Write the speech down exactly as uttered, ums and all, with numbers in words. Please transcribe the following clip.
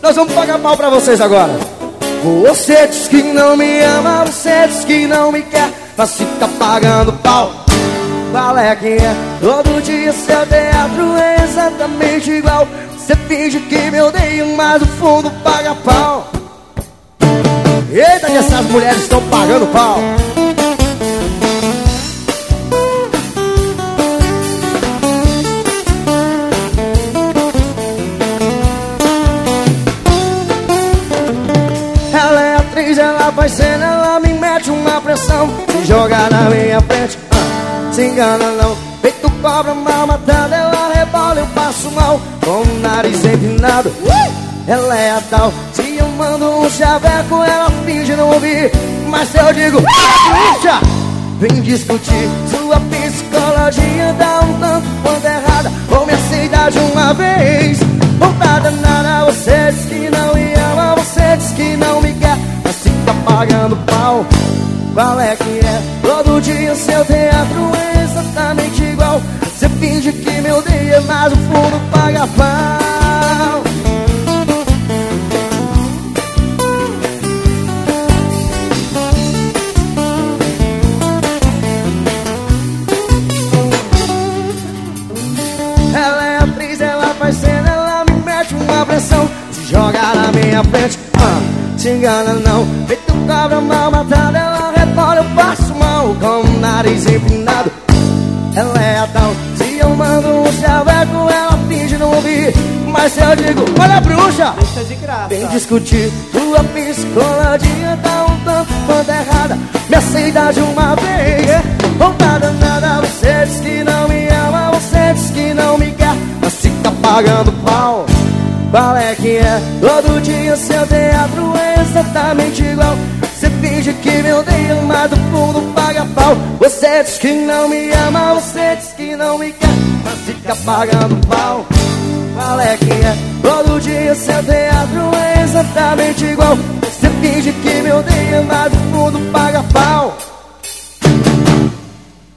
nós vamos pagar pau pra vocês agora. Você diz que não me ama, você diz que não me quer, mas fica pagando pau. Qual é que é? Todo dia seu teatro é exatamente igual. Você finge que me odeia, mas no fundo paga pau. Eita, que essas mulheres estão pagando pau. Ela é atriz, ela faz cena, ela me mete uma pressão. Se jogar na minha frente, ah, se engana não. Feito cobra mal matada, ela rebola, eu passo mal. Com o nariz empinado, ela é a tal. Se eu mando um chaveco, ela finge não ouvir. Mas se eu digo, puxa, vem discutir. Sua psicologia dá um tanto quanto errada. Ou me aceita de uma vez. Vontade nada, você diz que não me ama, você diz que não me quer, mas fica pagando pau. Qual é que é? Todo dia seu teatro é exatamente igual. Você finge que me odeia, mas no fundo paga pau. Ela é atriz, ela faz cena, ela me mete uma pressão. Se jogar na minha frente, ah, se engana não. Feito cobra mal matada, ela rebola, eu passo mal. Com o nariz empinado, ela é a tal. Se eu mando um chaveco, ela finge não ouvir. Mas se eu digo, olha bruxa, deixa de graça, vem discutir. Tua psicologia tá um tanto quanto errada. Me aceita de uma vez. Vontade nada, você diz que não me ama, você diz que não me quer, mas fica pagando pau. Qual é que é? Todo dia seu teatro é exatamente igual. Você finge que me odeia, mas no fundo paga pau. Você diz que não me ama, você diz que não me quer, mas fica pagando pau. Qual é que é? Todo dia seu teatro é exatamente igual. Você finge que me odeia, mas no fundo paga pau.